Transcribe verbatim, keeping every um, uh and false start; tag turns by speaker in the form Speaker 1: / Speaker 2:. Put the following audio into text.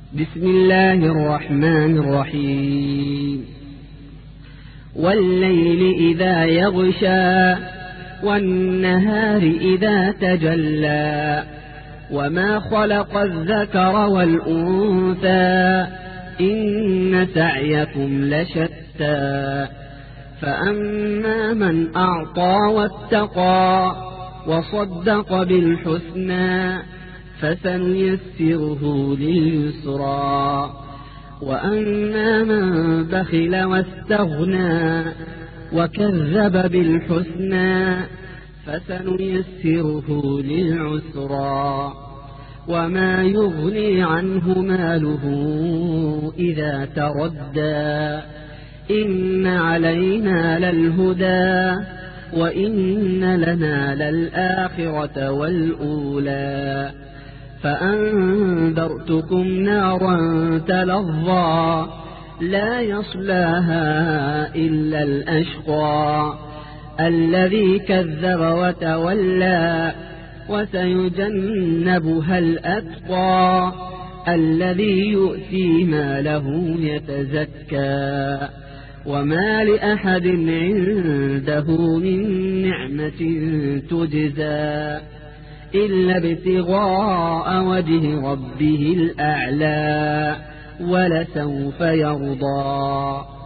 Speaker 1: بسم الله الرحمن الرحيم والليل إذا يغشى والنهار إذا تجلى وما خلق الذكر والأنثى إن سعيكم لشتى فأما من أعطى واتقى وصدق بالحسنى فسنيسره لليسرى وأما من بخل واستغنى وكذب بالحسنى فسنيسره للعسرى وما يغني عنه ماله إذا تردى إن علينا للهدى وإن لنا للآخرة والأولى فأنذرتكم نارا تلظى لا يصلاها إلا الأشقى الذي كذب وتولى وسيجنبها الأتقى الذي يؤتي ماله يتزكى وما لأحد عنده من نعمة تجزى إلا ابتغاء وجه ربه الأعلى ولسوف يرضى.